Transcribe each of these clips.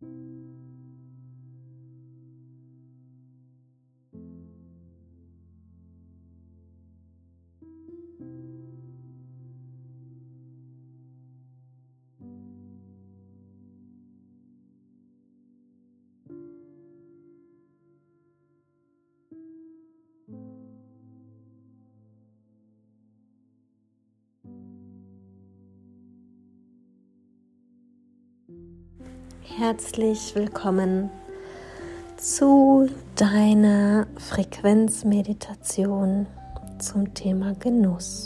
Herzlich willkommen zu deiner Frequenzmeditation zum Thema Genuss.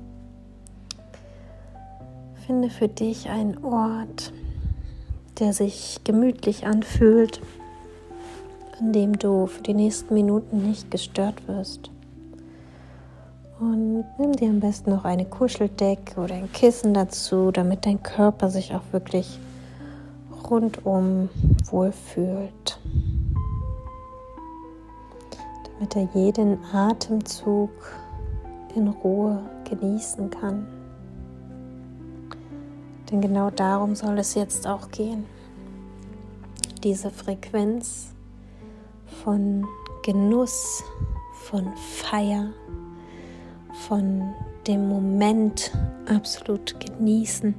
Finde für dich einen Ort, der sich gemütlich anfühlt, an dem du für die nächsten Minuten nicht gestört wirst. Und nimm dir am besten noch eine Kuscheldecke oder ein Kissen dazu, damit dein Körper sich auch wirklich rundum wohlfühlt, damit er jeden Atemzug in Ruhe genießen kann. Denn genau darum soll es jetzt auch gehen. Diese Frequenz von Genuss, von Feier, von dem Moment absolut genießen.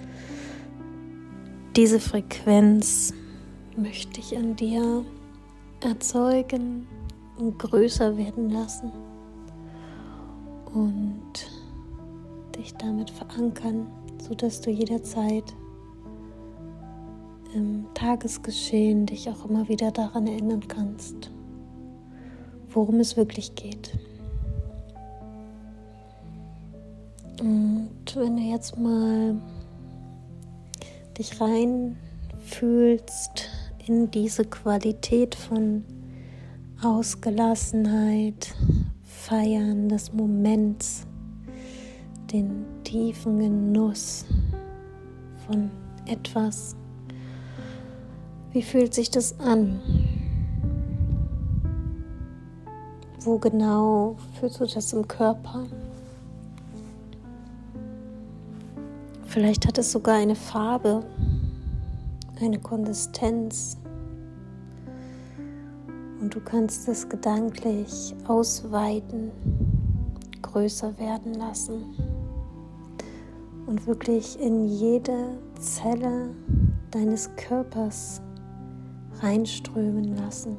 Diese Frequenz möchte ich an dir erzeugen und größer werden lassen und dich damit verankern, sodass du jederzeit im Tagesgeschehen dich auch immer wieder daran erinnern kannst, worum es wirklich geht. Und wenn du jetzt mal dich reinfühlst in diese Qualität von Ausgelassenheit, Feiern des Moments, den tiefen Genuss von etwas. Wie fühlt sich das an? Wo genau fühlst du das im Körper? Vielleicht hat es sogar eine Farbe, eine Konsistenz und du kannst es gedanklich ausweiten, größer werden lassen und wirklich in jede Zelle deines Körpers reinströmen lassen.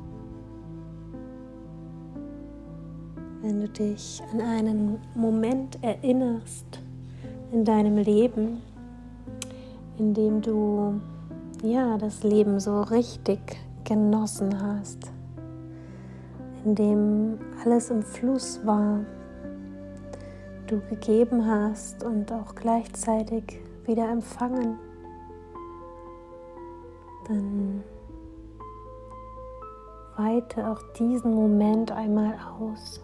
Wenn du dich an einen Moment erinnerst in deinem Leben, in dem du das Leben so richtig genossen hast, in dem alles im Fluss war, du gegeben hast und auch gleichzeitig wieder empfangen, dann weite auch diesen Moment einmal aus,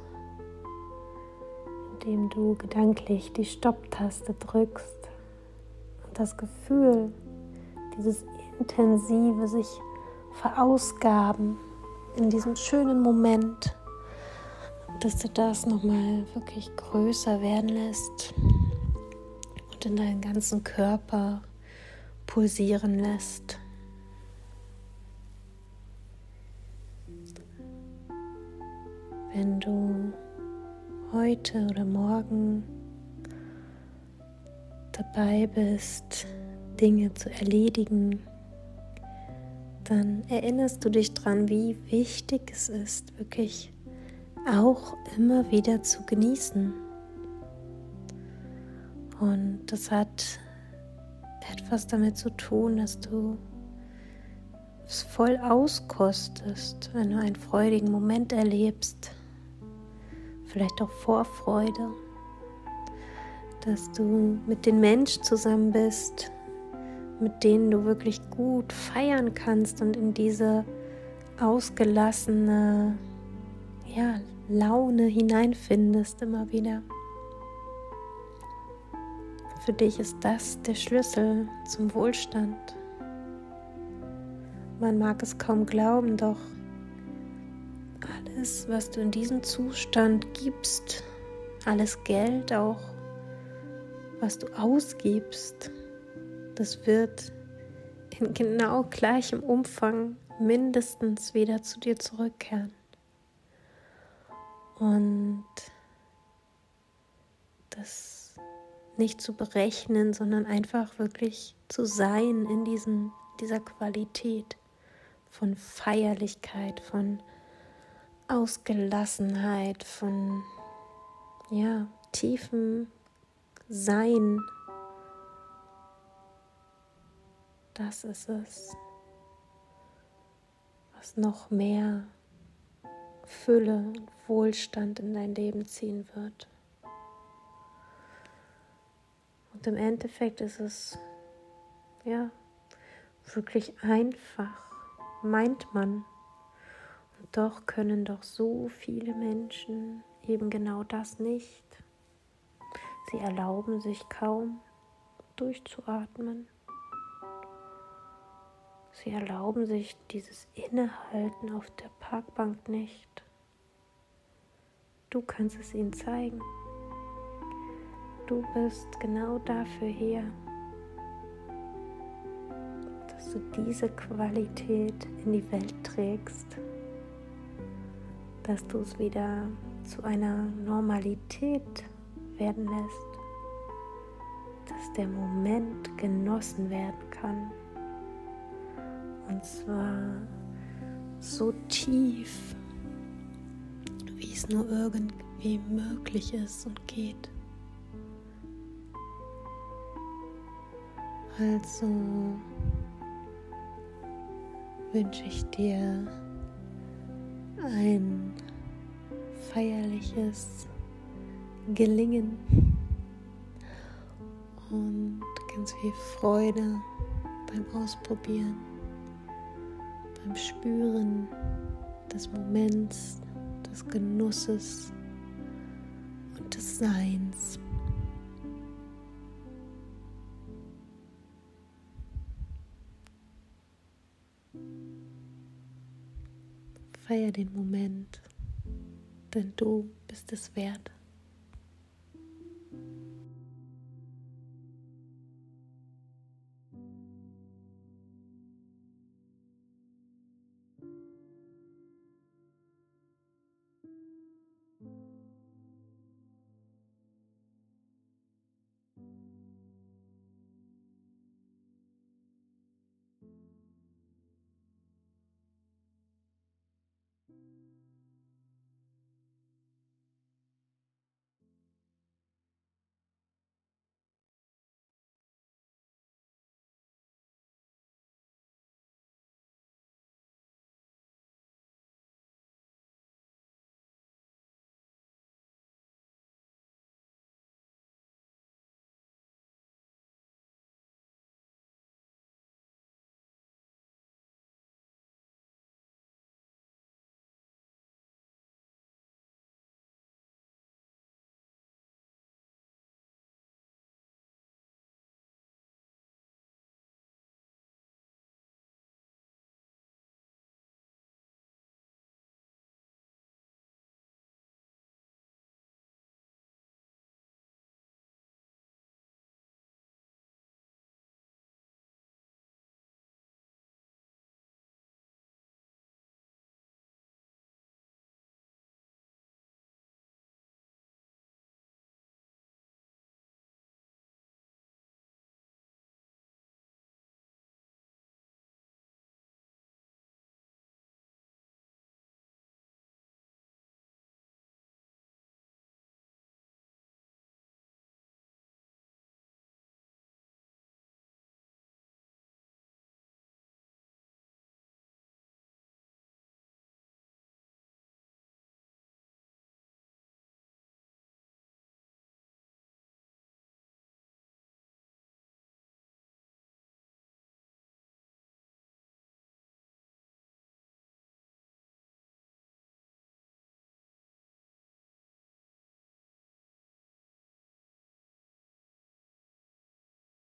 indem du gedanklich die Stopptaste drückst und das Gefühl, dieses intensive sich verausgaben in diesem schönen Moment, dass du das nochmal wirklich größer werden lässt und in deinen ganzen Körper pulsieren lässt. Wenn du heute oder morgen dabei bist, Dinge zu erledigen, dann erinnerst du dich dran, wie wichtig es ist, wirklich auch immer wieder zu genießen. Und das hat etwas damit zu tun, dass du es voll auskostest, wenn du einen freudigen Moment erlebst, vielleicht auch Vorfreude, dass du mit den Menschen zusammen bist, mit denen du wirklich gut feiern kannst und in diese ausgelassene Laune hineinfindest immer wieder. Für dich ist das der Schlüssel zum Wohlstand. Man mag es kaum glauben, doch alles, was du in diesem Zustand gibst, alles Geld auch, was du ausgibst, das wird in genau gleichem Umfang mindestens wieder zu dir zurückkehren. Und das nicht zu berechnen, sondern einfach wirklich zu sein in dieser Qualität von Feierlichkeit, von Ausgelassenheit, von tiefem Sein. Das ist es, was noch mehr Fülle und Wohlstand in dein Leben ziehen wird. Und im Endeffekt ist es wirklich einfach, meint man. Und doch können doch so viele Menschen eben genau das nicht. Sie erlauben sich kaum durchzuatmen. Sie erlauben sich dieses Innehalten auf der Parkbank nicht. Du kannst es ihnen zeigen. Du bist genau dafür hier, dass du diese Qualität in die Welt trägst, dass du es wieder zu einer Normalität werden lässt, dass der Moment genossen werden kann. Und zwar so tief, wie es nur irgendwie möglich ist und geht. Also wünsche ich dir ein feierliches Gelingen und ganz viel Freude beim Ausprobieren, beim Spüren des Moments, des Genusses und des Seins. Feier den Moment, denn du bist es wert.